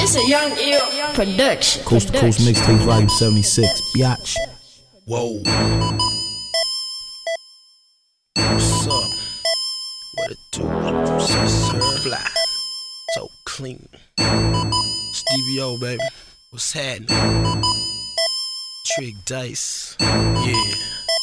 It's a Young Ill production. Coast to Coast Mixtape Volume 76, biatch. Whoa. What's up? What it do? So fly, so clean. Stevie O, baby. What's happening? Trick Dice. Yeah.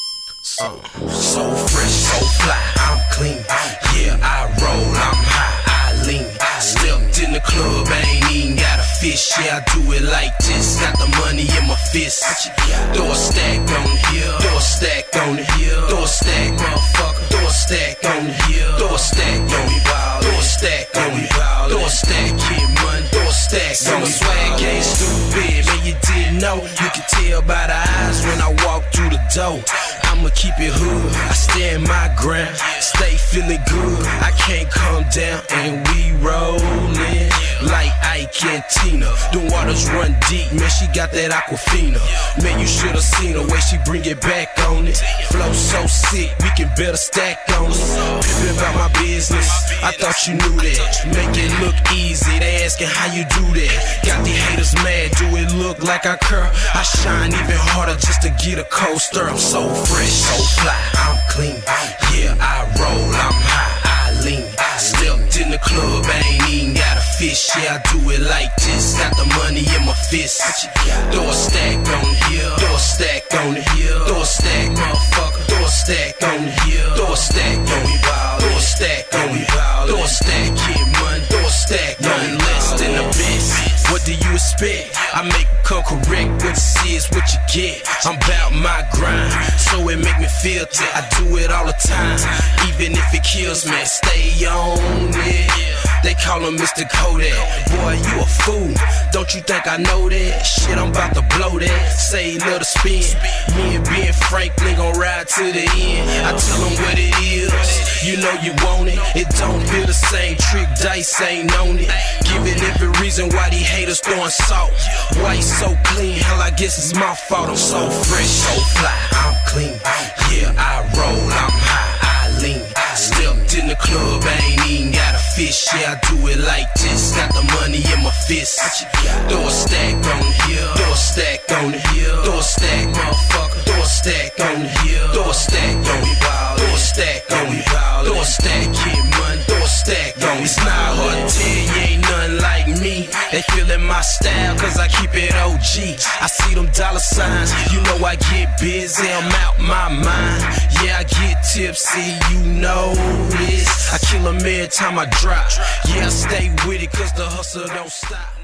So fresh, so fly, I'm clean. Yeah, I roll, I'm high, I lean. Stepped in the club, I ain't even got a fish. Yeah, I do it like this. Got the money in my fist. Throw a stack on here, throw a stack on here, throw a stack, motherfucker. Throw a stack on here, throw a stack on me, throw a stack on me, throw a stack, get money, throw a stack. So my swag ain't stupid, man. You didn't know. You can tell by the eyes when I walk through the door. I'ma keep it hood, I stand my ground, stay feeling good, I can't come down, and we rollin' like Ike and Tina. The waters run deep, man, she got that Aquafina. Man, you should've seen the way she bring it back on it. Flow so sick, we can better stack on it. Pimpin' about my business, I thought you knew that. Make it look easy, they asking how you do that. Got these haters mad, do it look like I curl? I shine even harder just to get a cold stir. I'm so fresh, so fly, I'm clean. Yeah, I roll, I'm high, I lean. Stepped in the club, I ain't even got a fish. Yeah, I do it like this. Got the money in my fist. Throw a stack on here, throw a stack on here, throw a stack, motherfucker. Throw a stack on here, throw a stack on me, throw a stack on me, throw a stack, get money, throw a stack on less than a bitch. What do you expect? I make it come correct. What you see is what you get. I'm about my grind, so it make me feel it. I do it all the time, even if it kills me. Stay on it. They call him Mr. Kodak. Boy, you a fool. Don't you think I know that? Shit, I'm about to blow that. Say love to spin. Me and Ben Franklin gon' ride to the end. I tell them what it is. You know you want it. It don't feel the same. Trick Dice ain't on it. Giving every reason why these haters throwing salt. White so clean, hell I guess it's my fault. I'm so fresh, so fly, I'm clean. Yeah, I roll, I'm high, I lean. Stepped in the club, I ain't even got a fish. Yeah, I do it like this. Got the money in my fist. Throw a stack on here, throw a stack on here, throw a stack, motherfucker. Throw a stack on here, throw a stack on me, throw a stack on me, throw a stack, get money, throw a stack on me. It's not hard to tell you ain't nothing like me. They feelin' my style, cause I keep it OG. I see them dollar signs, you know I get busy, I'm out my mind. Yeah, I get tipsy, you know this. I kill 'em every time I drop. Yeah, I stay with it, cause the hustle don't stop.